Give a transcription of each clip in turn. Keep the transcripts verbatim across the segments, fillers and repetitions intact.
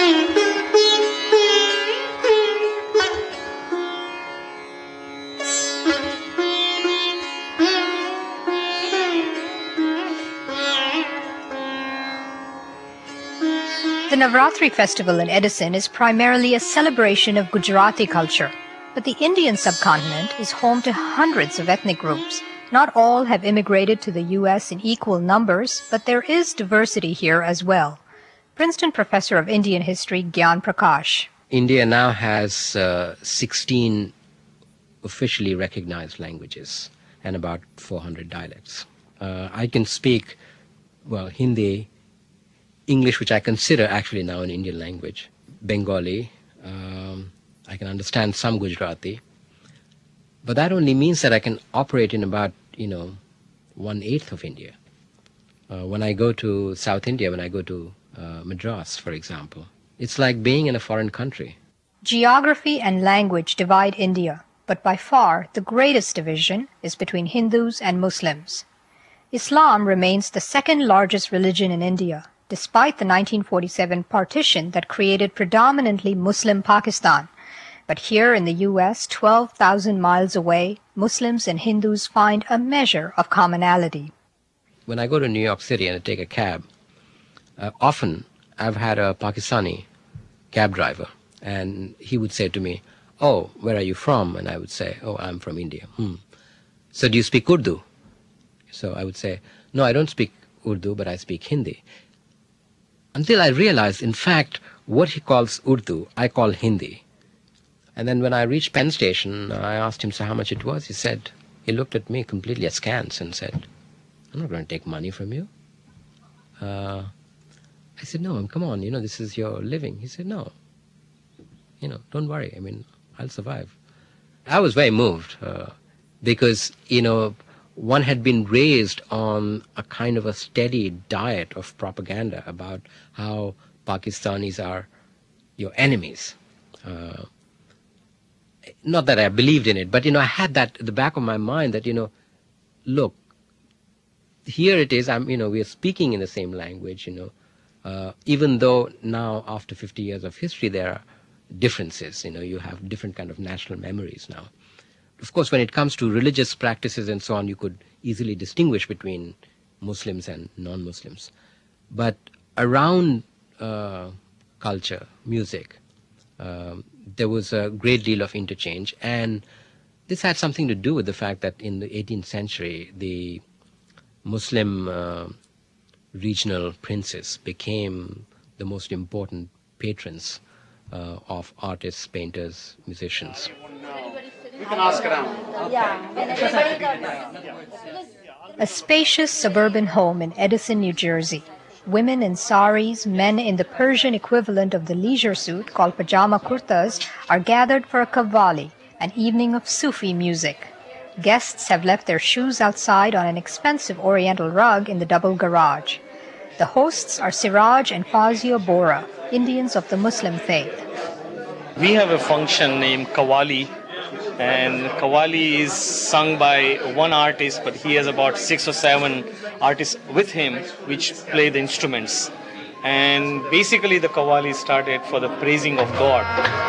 The Navratri festival in Edison is primarily a celebration of Gujarati culture, but the Indian subcontinent is home to hundreds of ethnic groups. Not all have immigrated to the U S in equal numbers, but there is diversity here as well. Princeton professor of Indian history, Gyan Prakash. India now has uh, sixteen officially recognized languages and about four hundred dialects. Uh, I can speak, well, Hindi, English, which I consider actually now an Indian language, Bengali, um, I can understand some Gujarati, but that only means that I can operate in about, you know, one-eighth of India. Uh, when I go to South India, when I go to uh, Madras, for example, it's like being in a foreign country. Geography and language divide India, but by far the greatest division is between Hindus and Muslims. Islam remains the second largest religion in India, despite the nineteen forty-seven partition that created predominantly Muslim Pakistan. But here in the U S, twelve thousand miles away, Muslims and Hindus find a measure of commonality. When I go to New York City and I take a cab, uh, often I've had a Pakistani cab driver, and he would say to me, "Oh, where are you from?" And I would say, "Oh, I'm from India." Hmm. "So do you speak Urdu?" So I would say, "No, I don't speak Urdu, but I speak Hindi." Until I realized, in fact, what he calls Urdu, I call Hindi. And then when I reached Penn Station, I asked him so how much it was. He said, he looked at me completely askance and said, "I'm not going to take money from you." Uh, I said, "No, come on, you know, this is your living." He said, "No, you know, don't worry. I mean, I'll survive." I was very moved uh, because, you know, one had been raised on a kind of a steady diet of propaganda about how Pakistanis are your enemies. Uh, not that I believed in it, but, you know, I had that at the back of my mind that, you know, look, here it is, I'm, you know, we are speaking in the same language, you know, uh, even though now after fifty years of history there are differences, you know, you have different kind of national memories now. Of course, when it comes to religious practices and so on, you could easily distinguish between Muslims and non-Muslims. But around uh, culture, music, um, there was a great deal of interchange. And this had something to do with the fact that in the eighteenth century, the Muslim uh, regional princes became the most important patrons uh, of artists, painters, musicians. We can ask around. A spacious suburban home in Edison, New Jersey. Women in saris, men in the Persian equivalent of the leisure suit called pajama kurtas are gathered for a qawwali, an evening of Sufi music. Guests have left their shoes outside on an expensive oriental rug in the double garage. The hosts are Siraj and Fazio Bora, Indians of the Muslim faith. We have a function named Qawwali, and Qawwali is sung by one artist, but he has about six or seven artists with him which play the instruments. And basically the Qawwali started for the praising of God.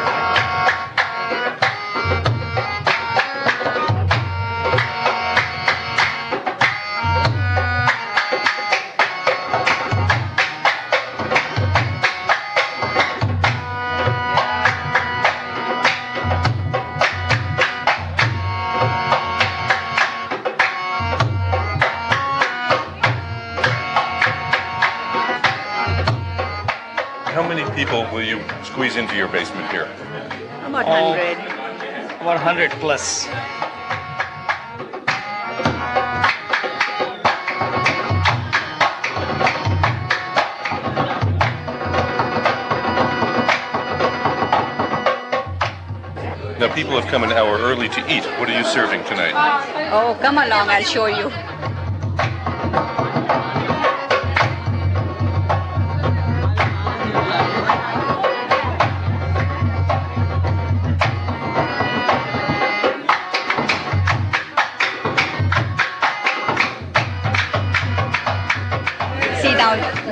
How many people will you squeeze into your basement here? About one hundred. About one hundred plus. Now, people have come an hour early to eat. What are you serving tonight? Oh, come along, I'll show you.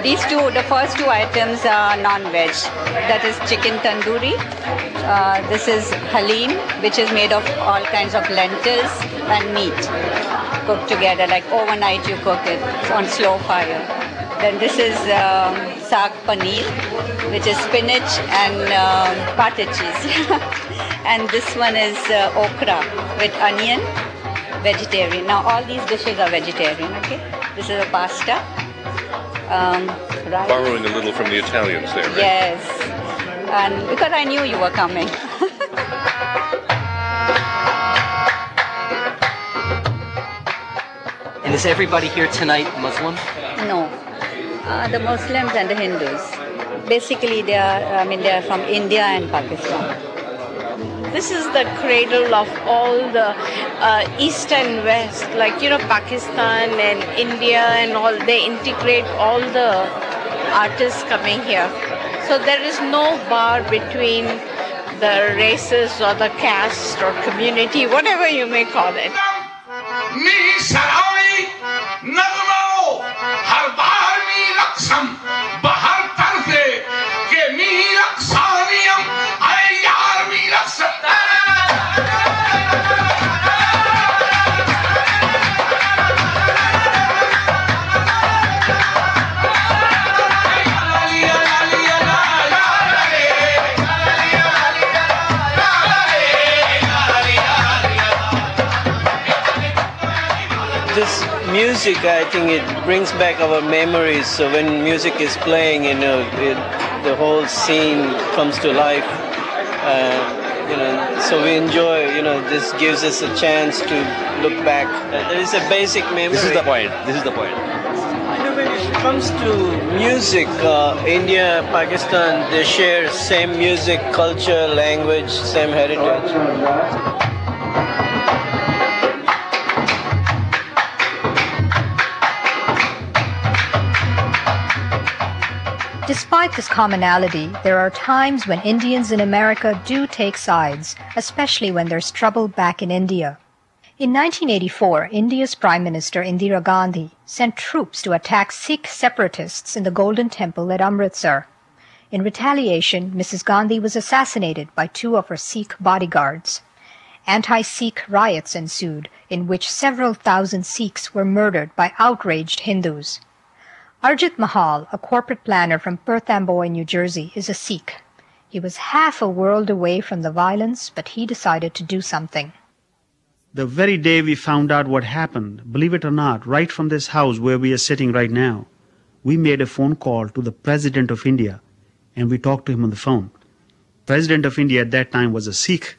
these two, the first two items are non-veg. That is chicken tandoori. Uh, this is halim, which is made of all kinds of lentils and meat cooked together. Like overnight, you cook it on slow fire. Then this is um, saag paneer, which is spinach and um, pata cheese. And this one is uh, okra with onion, vegetarian. Now all these dishes are vegetarian, okay? This is a pasta. Um, rice. Borrowing a little from the Italians there, right? Yes. And because I knew you were coming. And is everybody here tonight Muslim? No. Uh, the Muslims and the Hindus. Basically, they are, I mean, they are from India and Pakistan. This is the cradle of all the uh, East and West, like, you know, Pakistan and India and all, they integrate all the artists coming here. So there is no bar between the races or the caste or community, whatever you may call it. This music, I think it brings back our memories. So when music is playing, you know, it, the whole scene comes to life. Uh, you know, so we enjoy. You know, this gives us a chance to look back. Uh, there is a basic memory. This is the point. This is the point. You know, when it comes to music, uh, India, Pakistan, they share same music, culture, language, same heritage. Despite this commonality, there are times when Indians in America do take sides, especially when there's trouble back in India. In nineteen eighty-four, India's Prime Minister Indira Gandhi sent troops to attack Sikh separatists in the Golden Temple at Amritsar. In retaliation, Missus Gandhi was assassinated by two of her Sikh bodyguards. Anti-Sikh riots ensued, in which several thousand Sikhs were murdered by outraged Hindus. Arjit Mahal, a corporate planner from Perth Amboy, New Jersey, is a Sikh. He was half a world away from the violence, but he decided to do something. The very day we found out what happened, believe it or not, right from this house where we are sitting right now, we made a phone call to the President of India, and we talked to him on the phone. President of India at that time was a Sikh,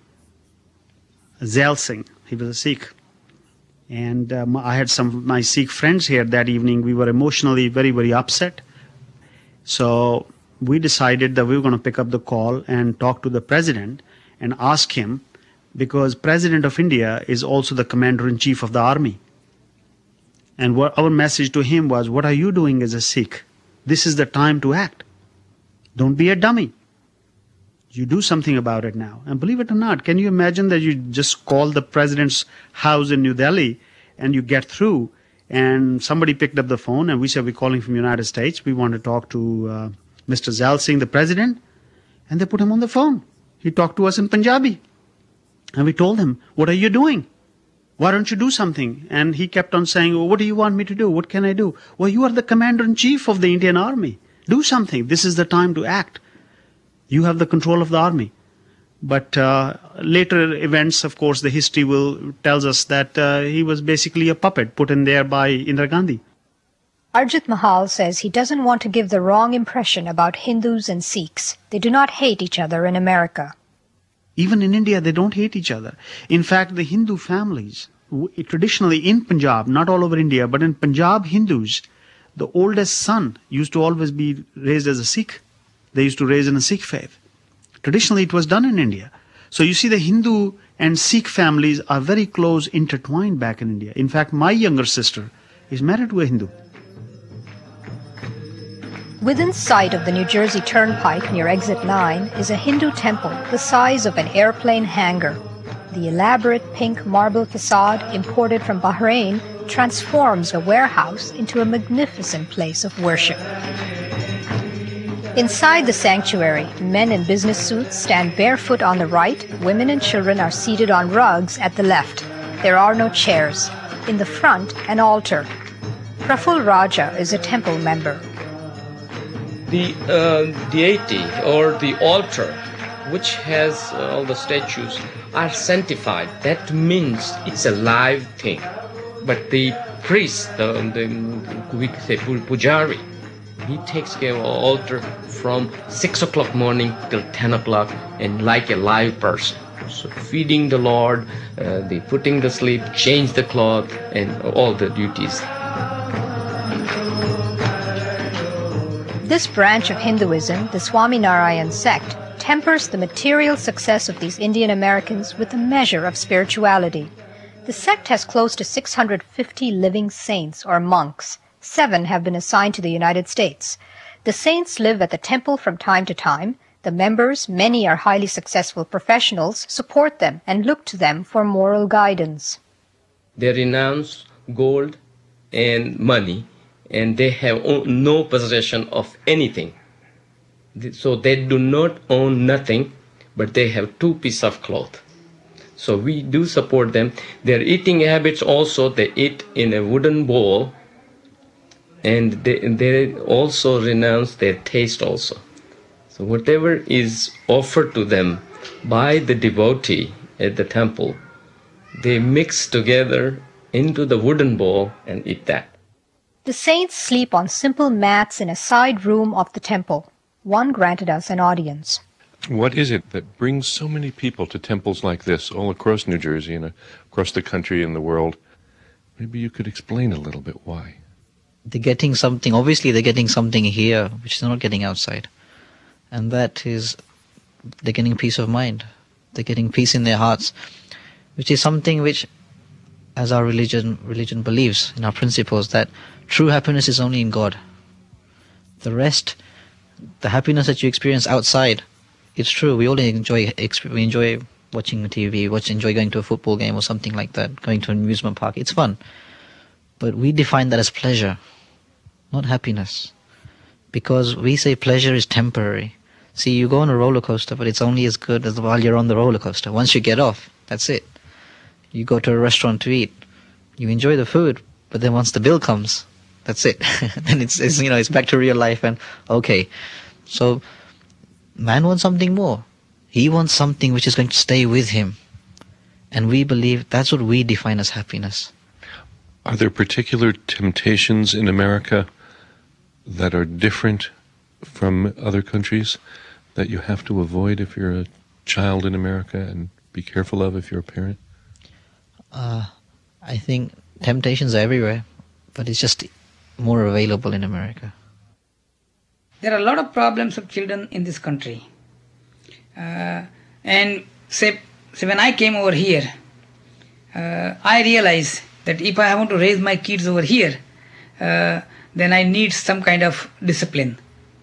Zail Singh. He was a Sikh. And um, I had some of my Sikh friends here that evening. We were emotionally very, very upset. So we decided that we were going to pick up the call and talk to the president and ask him, because President of India is also the commander-in-chief of the army. And what our message to him was, what are you doing as a Sikh? This is the time to act. Don't be a dummy. You do something about it now. And believe it or not, can you imagine that you just call the president's house in New Delhi and you get through, and somebody picked up the phone and we said, we're calling from the United States. We want to talk to uh, Mister Zail Singh, the president. And they put him on the phone. He talked to us in Punjabi. And we told him, what are you doing? Why don't you do something? And he kept on saying, well, what do you want me to do? What can I do? Well, you are the commander-in-chief of the Indian Army. Do something. This is the time to act. You have the control of the army. But uh, later events, of course, the history will tells us that uh, he was basically a puppet put in there by Indira Gandhi. Arjit Mahal says he doesn't want to give the wrong impression about Hindus and Sikhs. They do not hate each other in America. Even in India, they don't hate each other. In fact, the Hindu families, traditionally in Punjab, not all over India, but in Punjab Hindus, the oldest son used to always be raised as a Sikh. They used to raise in a Sikh faith. Traditionally, it was done in India. So you see, the Hindu and Sikh families are very close, intertwined back in India. In fact, my younger sister is married to a Hindu. Within sight of the New Jersey Turnpike near Exit nine is a Hindu temple the size of an airplane hangar. The elaborate pink marble facade, imported from Bahrain, transforms a warehouse into a magnificent place of worship. Inside the sanctuary, men in business suits stand barefoot on the right, women and children are seated on rugs at the left. There are no chairs. In the front, an altar. Praful Raja is a temple member. The uh, deity or the altar, which has uh, all the statues, are sanctified. That means it's a live thing. But the priest, the, the we say pujari, he takes care of the altar from six o'clock morning till ten o'clock, and like a live person. So feeding the Lord, uh, the putting the sleep, change the cloth, and all the duties. This branch of Hinduism, the Swaminarayan sect, tempers the material success of these Indian Americans with a measure of spirituality. The sect has close to six hundred fifty living saints or monks. Seven have been assigned to the United States. The saints live at the temple from time to time. The members, many are highly successful professionals, support them and look to them for moral guidance. They renounce gold and money, and they have no possession of anything. So they do not own nothing, but they have two pieces of cloth. So we do support them. Their eating habits also, they eat in a wooden bowl, and they, they also renounce their taste also. So whatever is offered to them by the devotee at the temple, they mix together into the wooden bowl and eat that. The saints sleep on simple mats in a side room of the temple. One granted us an audience. What is it that brings so many people to temples like this all across New Jersey and across the country and the world? Maybe you could explain a little bit why. They're getting something, obviously they're getting something here which they're not getting outside. And that is, they're getting peace of mind. They're getting peace in their hearts, which is something which, as our religion religion believes in our principles, that true happiness is only in God. The rest, the happiness that you experience outside, it's true. We all enjoy we enjoy watching T V, watch enjoy going to a football game or something like that, going to an amusement park. It's fun, but we define that as pleasure, not happiness, because we say pleasure is temporary. See, you go on a roller coaster, but it's only as good as while you're on the roller coaster. Once you get off, that's it. You go to a restaurant to eat, you enjoy the food, but then once the bill comes, that's it. Then it's, it's you know it's back to real life, and okay. So man wants something more. He wants something which is going to stay with him, and we believe that's what we define as happiness. Are there particular temptations in America that are different from other countries that you have to avoid if you're a child in America, and be careful of if you're a parent? Uh, I think temptations are everywhere, but it's just more available in America. There are a lot of problems of children in this country. Uh, and say, say when I came over here, uh, I realized that if I want to raise my kids over here, uh, then I need some kind of discipline.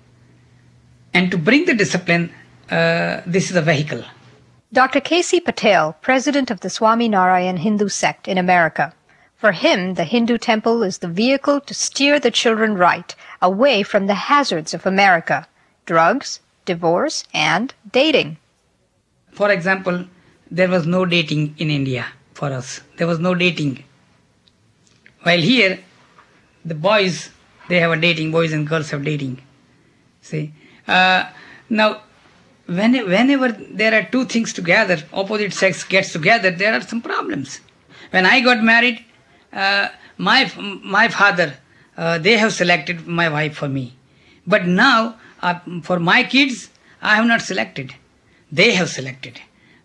And to bring the discipline, uh, this is a vehicle. Doctor K C Patel, president of the Swaminarayan Hindu sect in America. For him, the Hindu temple is the vehicle to steer the children right, away from the hazards of America: drugs, divorce, and dating. For example, there was no dating in India for us. There was no dating. While here, the boys, they have a dating, boys and girls have dating. See? Uh, now, when, whenever there are two things together, opposite sex gets together, there are some problems. When I got married, uh, my my father, uh, they have selected my wife for me. But now, uh, for my kids, I have not selected. They have selected.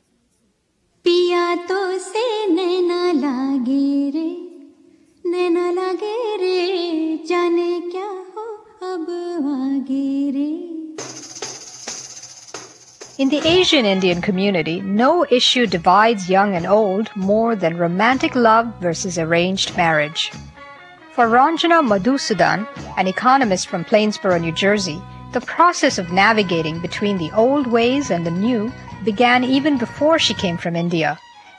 पिया तो से नैना लागे रे नैना लागे रे जाने क्या हो अब आगे रे. In the Asian Indian community, no issue divides young and old more than romantic love versus arranged marriage. For Ranjana Madhusudan, an economist from Plainsboro, New Jersey, the process of navigating between the old ways and the new began even before she came from India.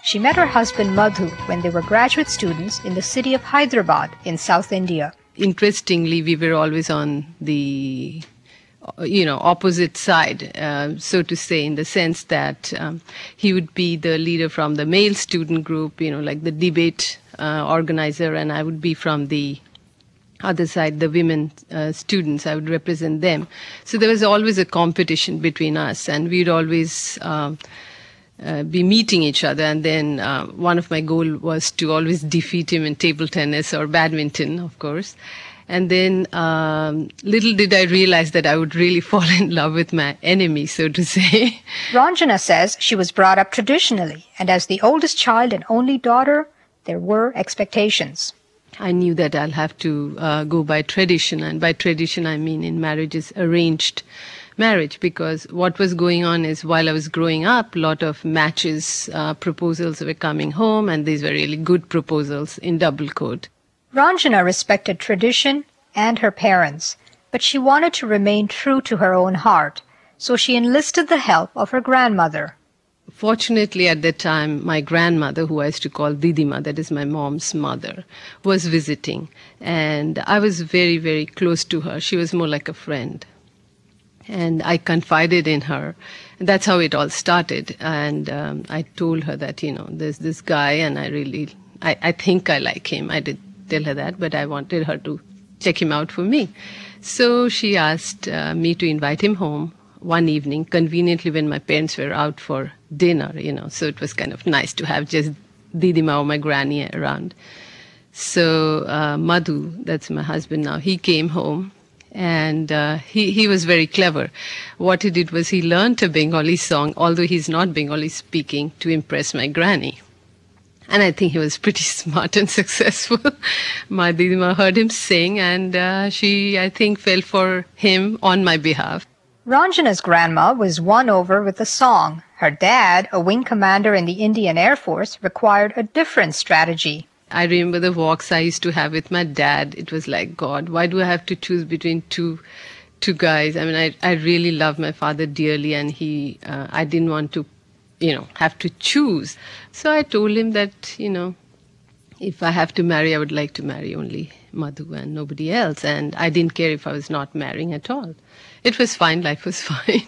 She met her husband Madhu when they were graduate students in the city of Hyderabad in South India. Interestingly, we were always on the you know, opposite side, uh, so to say, in the sense that um, he would be the leader from the male student group, you know, like the debate uh, organizer, and I would be from the other side, the women uh, students. I would represent them. So there was always a competition between us, and we'd always um, uh, be meeting each other. And then uh, one of my goal was to always defeat him in table tennis or badminton, of course. And then um, little did I realize that I would really fall in love with my enemy, so to say. Ranjana says she was brought up traditionally, and as the oldest child and only daughter, there were expectations. I knew that I'll have to uh, go by tradition, and by tradition I mean in marriages, arranged marriage, because what was going on is while I was growing up, a lot of matches, uh, proposals were coming home, and these were really good proposals in double quote. Ranjana respected tradition and her parents, but she wanted to remain true to her own heart, so she enlisted the help of her grandmother. Fortunately, at that time, my grandmother, who I used to call Didima, that is my mom's mother, was visiting, and I was very, very close to her. She was more like a friend, and I confided in her. And that's how it all started, and um, I told her that, you know, there's this guy, and I really, I, I think I like him. I did tell her that, but I wanted her to check him out for me. So she asked uh, me to invite him home one evening, conveniently when my parents were out for dinner, you know, so it was kind of nice to have just Didima or my granny around. So uh, Madhu, that's my husband now, he came home, and uh, he, he was very clever. What he did was he learned a Bengali song, although he's not Bengali speaking, to impress my granny. And I think he was pretty smart and successful. My Didima heard him sing, and uh, she, I think, fell for him on my behalf. Ranjana's grandma was won over with the song. Her dad, a wing commander in the Indian Air Force, required a different strategy. I remember the walks I used to have with my dad. It was like, God, why do I have to choose between two two guys? I mean, I, I really love my father dearly, and he, uh, I didn't want to, you know, have to choose. So I told him that, you know, if I have to marry, I would like to marry only Madhu and nobody else. And I didn't care if I was not marrying at all. It was fine, life was fine.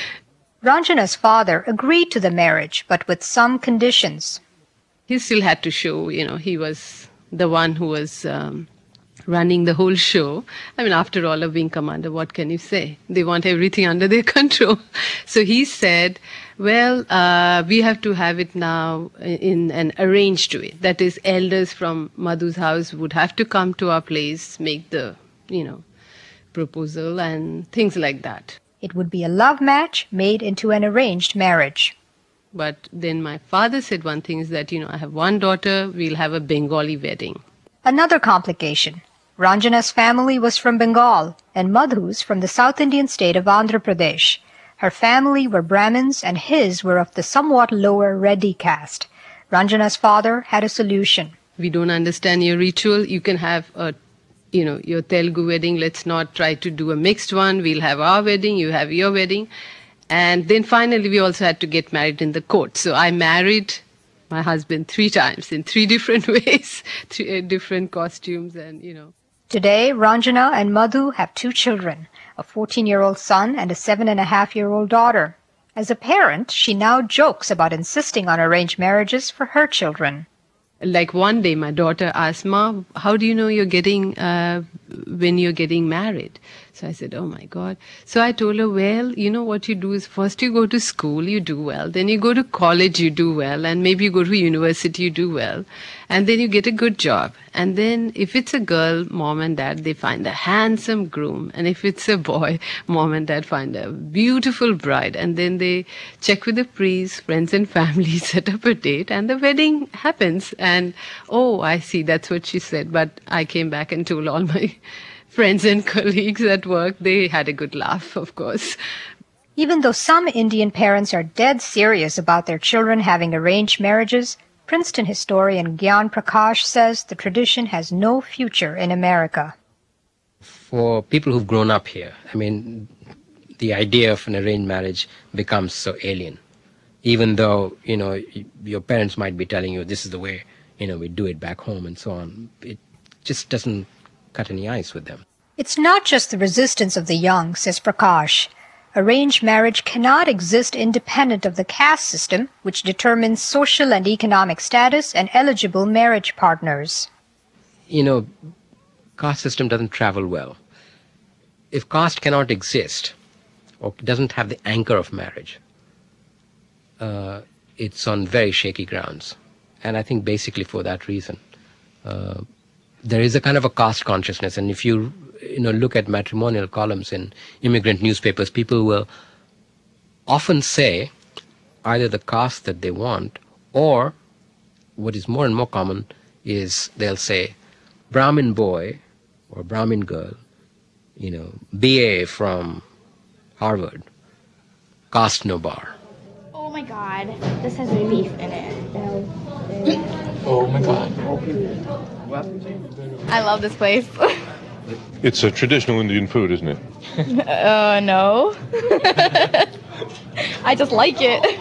Ranjana's father agreed to the marriage, but with some conditions. He still had to show, you know, he was the one who was um, running the whole show. I mean, after all, a wing commander, what can you say? They want everything under their control. So he said, well, uh, we have to have it now in an arranged way. That is, elders from Madhu's house would have to come to our place, make the, you know, proposal and things like that. It would be a love match made into an arranged marriage. But then my father said one thing is that, you know, I have one daughter, we'll have a Bengali wedding. Another complication. Ranjana's family was from Bengal and Madhu's from the South Indian state of Andhra Pradesh. Her family were Brahmins and his were of the somewhat lower Reddy caste. Ranjana's father had a solution. We don't understand your ritual. You can have a, you know, your Telugu wedding. Let's not try to do a mixed one. We'll have our wedding, you have your wedding. And then finally we also had to get married in the court. So I married my husband three times in three different ways, three different costumes and, you know. Today, Ranjana and Madhu have two children, a fourteen-year-old son and a seven-and-a-half-year-old daughter. As a parent, she now jokes about insisting on arranged marriages for her children. Like one day my daughter asked, Ma, how do you know you're getting, uh, when you're getting married? So I said, oh my God. So I told her, well, you know what you do is first you go to school, you do well. Then you go to college, you do well. And maybe you go to university, you do well. And then you get a good job. And then if it's a girl, mom and dad, they find a handsome groom. And if it's a boy, mom and dad find a beautiful bride. And then they check with the priest, friends and family, set up a date, and the wedding happens. And, oh, I see, that's what she said. But I came back and told all my friends and colleagues at work. They had a good laugh, of course. Even though some Indian parents are dead serious about their children having arranged marriages, Princeton historian Gyan Prakash says the tradition has no future in America. For people who've grown up here, I mean, the idea of an arranged marriage becomes so alien. even though, you know, y- your parents might be telling you this is the way, you know, we do it back home and so on. It just doesn't cut any ice with them. It's not just the resistance of the young, says Prakash. Arranged marriage cannot exist independent of the caste system, which determines social and economic status and eligible marriage partners. You know, caste system doesn't travel well. If caste cannot exist or doesn't have the anchor of marriage, uh, it's on very shaky grounds. And I think basically for that reason, uh, there is a kind of a caste consciousness. And if you, you know, look at matrimonial columns in immigrant newspapers, people will often say either the caste that they want, or what is more and more common is they'll say Brahmin boy or Brahmin girl, you know, B A from Harvard, caste no bar. Oh my god, this has beef in it. Oh my god. I love this place. It's a traditional Indian food, isn't it? uh, no. I just like it.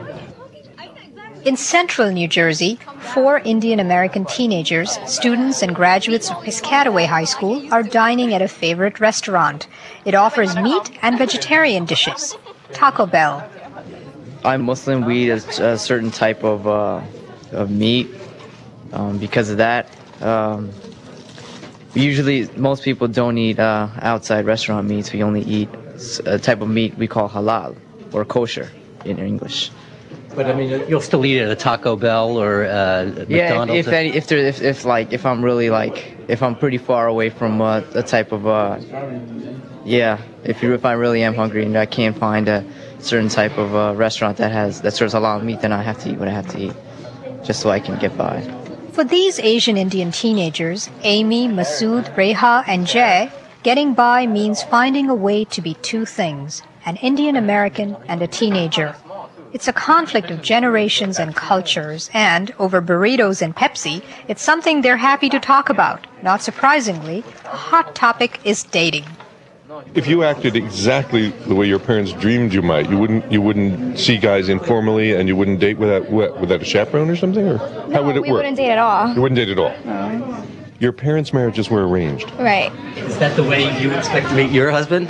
In central New Jersey, four Indian American teenagers, students and graduates of Piscataway High School, are dining at a favorite restaurant. It offers meat and vegetarian dishes. Taco Bell. I'm Muslim. We eat a, a certain type of uh, of meat. Um, because of that, um, usually most people don't eat uh, outside restaurant meats. We only eat a type of meat we call halal or kosher in English. But I mean, you'll still eat at a Taco Bell or uh, Yeah, McDonald's. if if, any, if there if, if like if I'm really like if I'm pretty far away from uh, a type of uh, yeah, if you if I really am hungry and I can't find a certain type of uh, restaurant that has that serves halal meat, then I have to eat what I have to eat, just so I can get by. For these Asian Indian teenagers, Amy, Masood, Reha, and Jay, getting by means finding a way to be two things, an Indian American and a teenager. It's a conflict of generations and cultures, and over burritos and Pepsi, it's something they're happy to talk about. Not surprisingly, a hot topic is dating. If you acted exactly the way your parents dreamed you might, you wouldn't you wouldn't see guys informally, and you wouldn't date without without a chaperone or something, or No, how would it we work? wouldn't date at all. You wouldn't date at all. No. Your parents' marriages were arranged. Right. Is that the way you expect to meet your husband?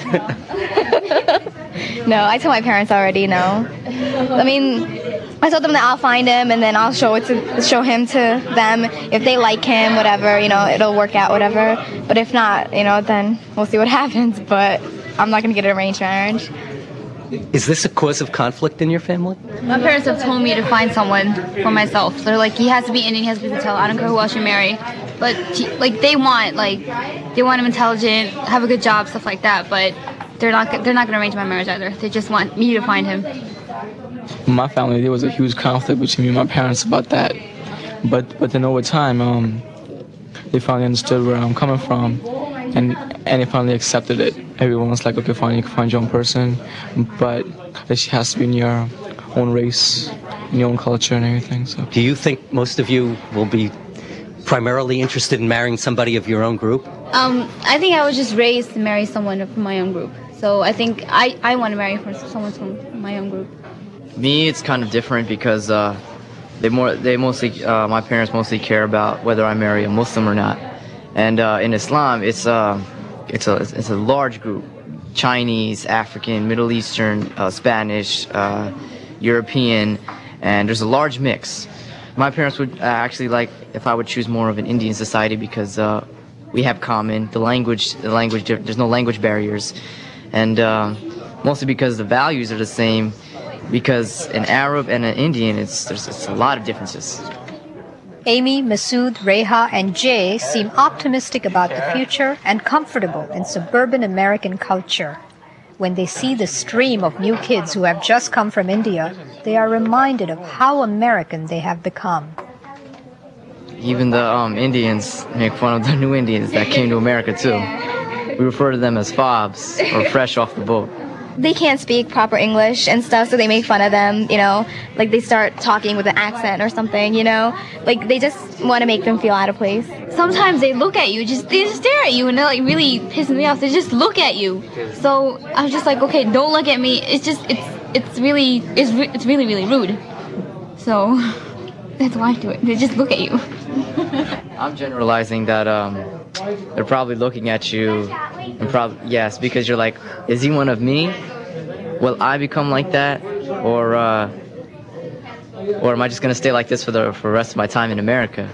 No, I told my parents already. No. I mean, I told them that I'll find him and then I'll show it to show him to them. If they like him, whatever, you know, it'll work out, whatever. But if not, you know, then we'll see what happens. But I'm not gonna get an arranged marriage. Is this a cause of conflict in your family? My parents have told me to find someone for myself. They're like, he has to be Indian, he has to be Patel. I don't care who else you marry. But he, like they want, like they want him intelligent, have a good job, stuff like that. But they're not, they're not gonna arrange my marriage either. They just want me to find him. In my family, there was a huge conflict between me and my parents about that. But but then over time, um, they finally understood where I'm coming from, and and they finally accepted it. Everyone was like, okay, fine, you can find your own person, but she has to be in your own race, in your own culture and everything. So. Do you think most of you will be primarily interested in marrying somebody of your own group? Um, I think I was just raised to marry someone from my own group. So I think I, I want to marry for someone from my own group. Me, it's kind of different because uh, they more they mostly uh, my parents mostly care about whether I marry a Muslim or not. And uh, in Islam, it's uh, it's a it's a large group: Chinese, African, Middle Eastern, uh, Spanish, uh, European, and there's a large mix. My parents would uh, actually like if I would choose more of an Indian society because uh, we have common the language. The language there's no language barriers, and uh, mostly because the values are the same. Because an Arab and an Indian, it's there's it's a lot of differences. Amy, Masood, Reha, and Jay seem optimistic about the future and comfortable in suburban American culture. When they see the stream of new kids who have just come from India, they are reminded of how American they have become. Even the um, Indians make fun of the new Indians that came to America too. We refer to them as fobs or fresh off the boat. They can't speak proper English and stuff, so they make fun of them, you know, like they start talking with an accent or something, you know, like they just want to make them feel out of place. Sometimes they look at you, just they just stare at you, and they're like really pissing me off. They just look at you. So I was just like, okay, don't look at me. It's just it's it's really it's re- it's really really rude. So that's why I do it. They just look at you. I'm generalizing that um, they're probably looking at you, and probably yes, because you're like, is he one of me? Will I become like that, or uh, or am I just gonna stay like this for the for the rest of my time in America?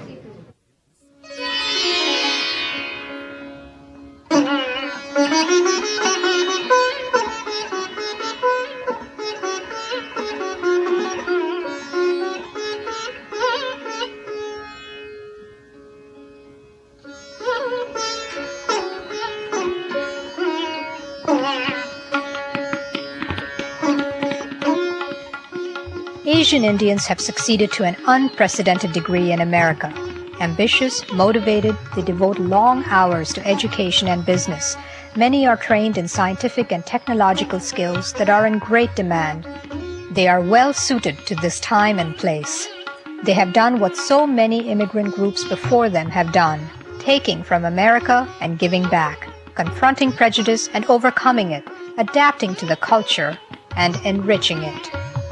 Asian Indians have succeeded to an unprecedented degree in America. Ambitious, motivated, they devote long hours to education and business. Many are trained in scientific and technological skills that are in great demand. They are well suited to this time and place. They have done what so many immigrant groups before them have done, taking from America and giving back, confronting prejudice and overcoming it, adapting to the culture and enriching it.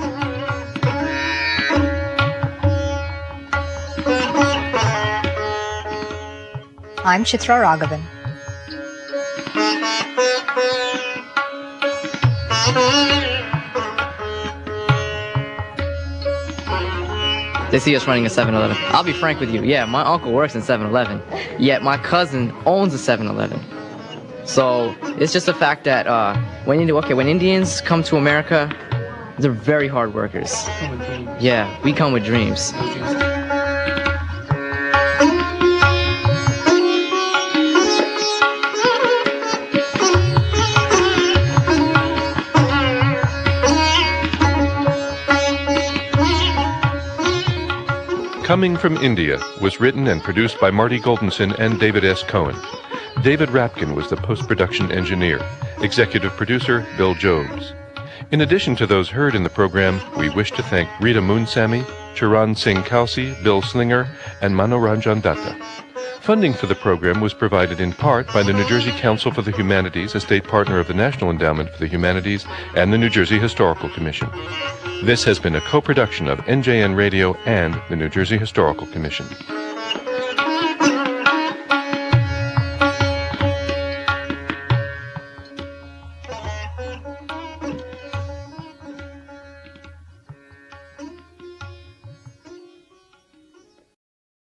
I'm Chitra Raghavan. They see us running a seven eleven. I'll be frank with you. Yeah, my uncle works in seven eleven. Yet my cousin owns a seven eleven. So it's just the fact that uh, when you okay, when Indians come to America, they're very hard workers. Yeah, we come with dreams. Coming from India was written and produced by Marty Goldenson and David S. Cohen. David Rapkin was the post-production engineer. Executive producer, Bill Jobs. In addition to those heard in the program, we wish to thank Rita Moonsamy, Charan Singh Kalsi, Bill Slinger, and Manoranjan Datta. Funding for the program was provided in part by the New Jersey Council for the Humanities, a state partner of the National Endowment for the Humanities, and the New Jersey Historical Commission. This has been a co-production of N J N Radio and the New Jersey Historical Commission.